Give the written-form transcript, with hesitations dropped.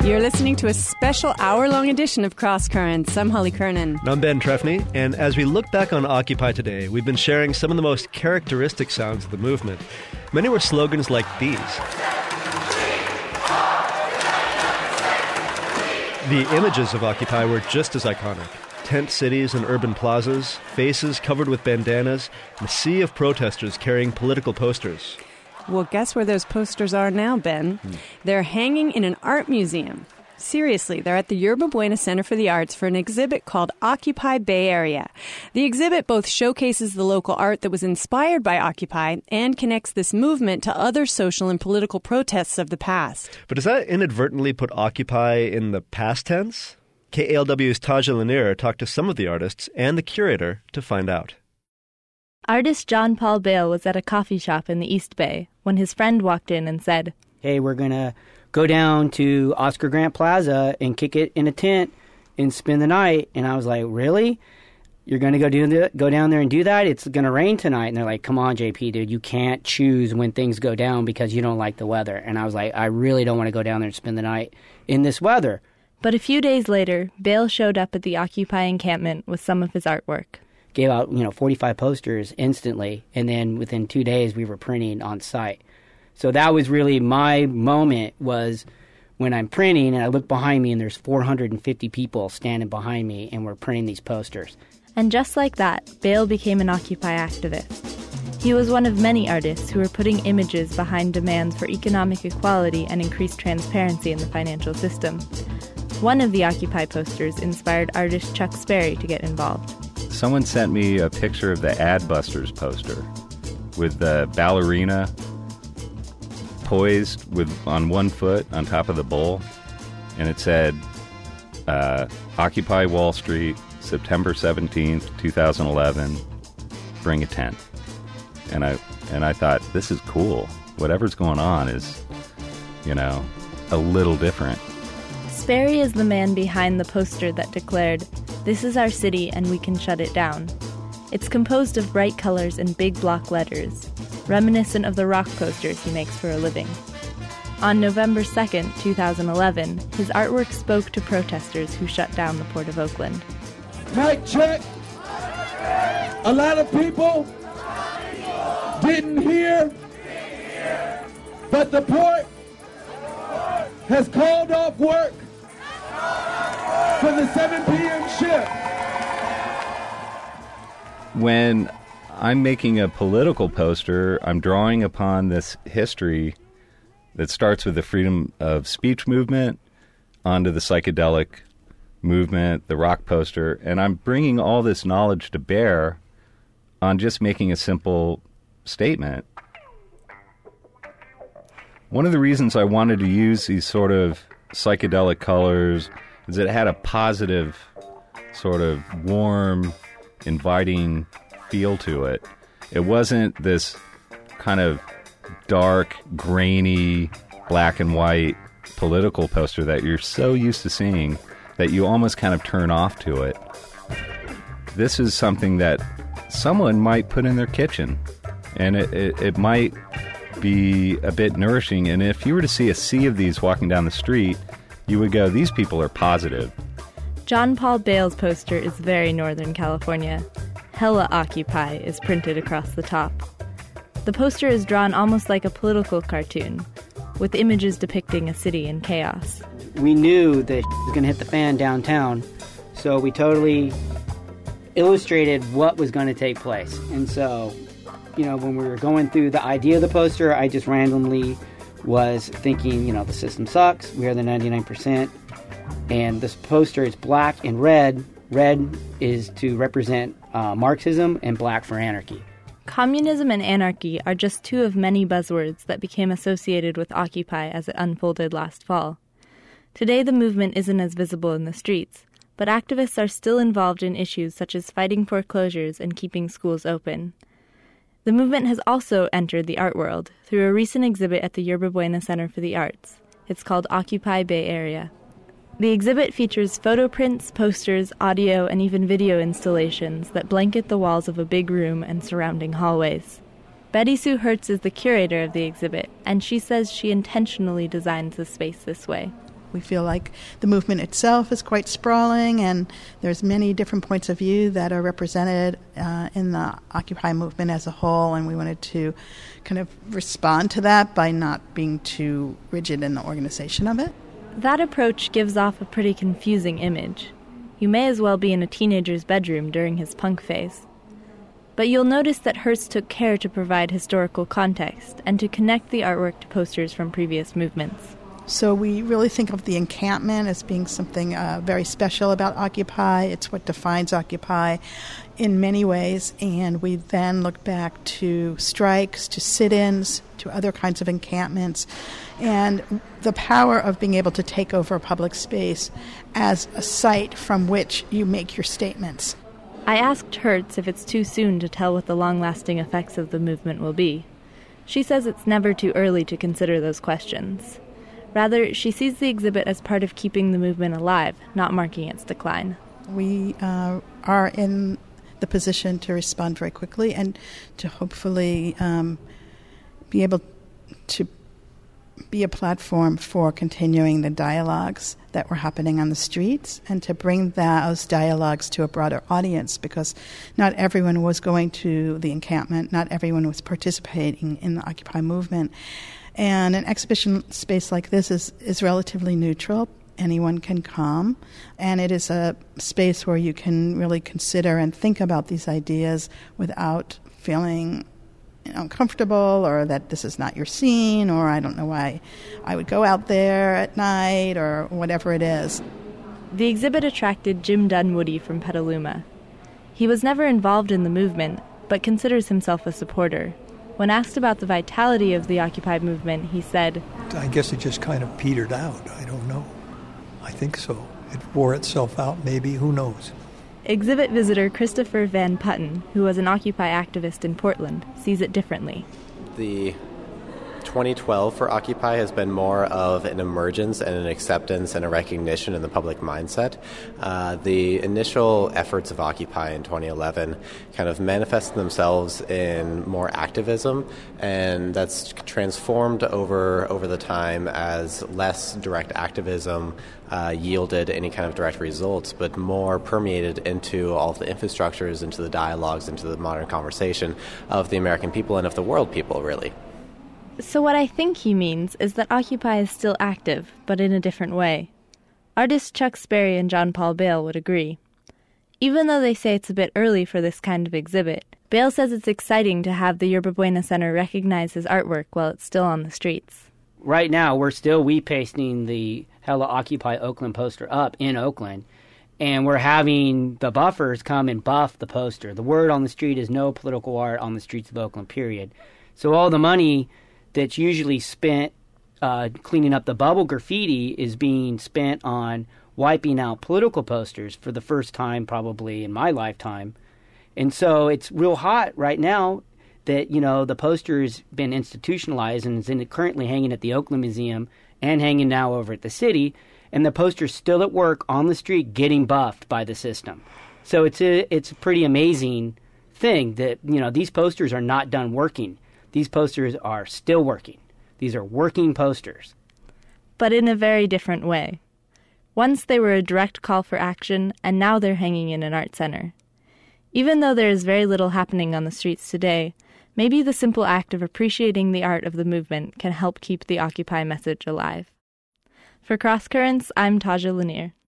You're listening to a special hour-long edition of Cross Currents. I'm Holly Kernan. And I'm Ben Trefny, and as we look back on Occupy today, we've been sharing some of the most characteristic sounds of the movement. Many were slogans like these. The images of Occupy were just as iconic. Tent cities and urban plazas, faces covered with bandanas, and a sea of protesters carrying political posters. Well, guess where those posters are now, Ben? They're hanging in an art museum. Seriously, they're at the Yerba Buena Center for the Arts for an exhibit called Occupy Bay Area. The exhibit both showcases the local art that was inspired by Occupy and connects this movement to other social and political protests of the past. But does that inadvertently put Occupy in the past tense? KALW's Taja Lanier talked to some of the artists and the curator to find out. Artist John Paul Bale was at a coffee shop in the East Bay when his friend walked in and said, "Hey, we're going to go down to Oscar Grant Plaza and kick it in a tent and spend the night." And I was like, "Really? You're going to go down there and do that? It's going to rain tonight." And they're like, "Come on, JP, dude, you can't choose when things go down because you don't like the weather." And I was like, "I really don't want to go down there and spend the night in this weather." But a few days later, Bale showed up at the Occupy encampment with some of his artwork. Gave out, 45 posters instantly, and then within 2 days we were printing on site. So that was really my moment, was when I'm printing and I look behind me and there's 450 people standing behind me and we're printing these posters. And just like that, Bale became an Occupy activist. He was one of many artists who were putting images behind demands for economic equality and increased transparency in the financial system. One of the Occupy posters inspired artist Chuck Sperry to get involved. Someone sent me a picture of the Adbusters poster with the ballerina poised on one foot on top of the bowl, and it said, Occupy Wall Street, September 17th, 2011, bring a tent. And I thought, this is cool. Whatever's going on is, a little different. Sperry is the man behind the poster that declared, "This is our city and we can shut it down." It's composed of bright colors and big block letters, reminiscent of the rock posters he makes for a living. On November 2nd, 2011, his artwork spoke to protesters who shut down the Port of Oakland. Mic check. A lot of people didn't hear, but the port has called off work for the 7 p.m. shift. When I'm making a political poster, I'm drawing upon this history that starts with the freedom of speech movement onto the psychedelic movement, the rock poster, and I'm bringing all this knowledge to bear on just making a simple statement. One of the reasons I wanted to use these sort of psychedelic colors is that it had a positive, sort of warm, inviting feel to it. It wasn't this kind of dark, grainy, black and white political poster that you're so used to seeing that you almost kind of turn off to it. This is something that someone might put in their kitchen, and it might be a bit nourishing. And if you were to see a sea of these walking down the street, you would go, these people are positive. John Paul Bale's poster is very Northern California. Hella Occupy is printed across the top. The poster is drawn almost like a political cartoon, with images depicting a city in chaos. We knew that was going to hit the fan downtown, so we totally illustrated what was going to take place. And so, when we were going through the idea of the poster, I just randomly was thinking, the system sucks, we are the 99%, and this poster is black and red. Red is to represent Marxism, and black for anarchy. Communism and anarchy are just two of many buzzwords that became associated with Occupy as it unfolded last fall. Today the movement isn't as visible in the streets, but activists are still involved in issues such as fighting foreclosures and keeping schools open. The movement has also entered the art world through a recent exhibit at the Yerba Buena Center for the Arts. It's called Occupy Bay Area. The exhibit features photo prints, posters, audio, and even video installations that blanket the walls of a big room and surrounding hallways. Betty Sue Hertz is the curator of the exhibit, and she says she intentionally designs the space this way. We feel like the movement itself is quite sprawling, and there's many different points of view that are represented in the Occupy movement as a whole, and we wanted to kind of respond to that by not being too rigid in the organization of it. That approach gives off a pretty confusing image. You may as well be in a teenager's bedroom during his punk phase. But you'll notice that Hertz took care to provide historical context and to connect the artwork to posters from previous movements. So we really think of the encampment as being something very special about Occupy. It's what defines Occupy in many ways. And we then look back to strikes, to sit-ins, to other kinds of encampments, and the power of being able to take over a public space as a site from which you make your statements. I asked Hertz if it's too soon to tell what the long-lasting effects of the movement will be. She says it's never too early to consider those questions. Rather, she sees the exhibit as part of keeping the movement alive, not marking its decline. We are in the position to respond very quickly and to hopefully be able to be a platform for continuing the dialogues that were happening on the streets and to bring those dialogues to a broader audience, because not everyone was going to the encampment, not everyone was participating in the Occupy movement. And an exhibition space like this is relatively neutral. Anyone can come, and it is a space where you can really consider and think about these ideas without feeling uncomfortable, or that this is not your scene, or I don't know why I would go out there at night, or whatever it is. The exhibit attracted Jim Dunwoody from Petaluma. He was never involved in the movement, but considers himself a supporter. When asked about the vitality of the Occupy movement, he said, I guess it just kind of petered out. I don't know. I think so. It wore itself out, maybe. Who knows? Exhibit visitor Christopher Van Putten, who was an Occupy activist in Portland, sees it differently. The 2012 for Occupy has been more of an emergence and an acceptance and a recognition in the public mindset. The initial efforts of Occupy in 2011 kind of manifested themselves in more activism, and that's transformed over the time as less direct activism yielded any kind of direct results, but more permeated into all of the infrastructures, into the dialogues, into the modern conversation of the American people and of the world people, really. So what I think he means is that Occupy is still active, but in a different way. Artists Chuck Sperry and John Paul Bale would agree. Even though they say it's a bit early for this kind of exhibit, Bale says it's exciting to have the Yerba Buena Center recognize his artwork while it's still on the streets. Right now, we're still pasting the Hella Occupy Oakland poster up in Oakland, and we're having the buffers come and buff the poster. The word on the street is no political art on the streets of Oakland, period. So all the money that's usually spent cleaning up the bubble graffiti is being spent on wiping out political posters for the first time probably in my lifetime. And so it's real hot right now that, the poster has been institutionalized and is currently hanging at the Oakland Museum and hanging now over at the city, and the poster's still at work on the street getting buffed by the system. So it's a pretty amazing thing that, these posters are not done working. These posters are still working. These are working posters. But in a very different way. Once they were a direct call for action, and now they're hanging in an art center. Even though there is very little happening on the streets today, maybe the simple act of appreciating the art of the movement can help keep the Occupy message alive. For Cross Currents, I'm Taja Lanier.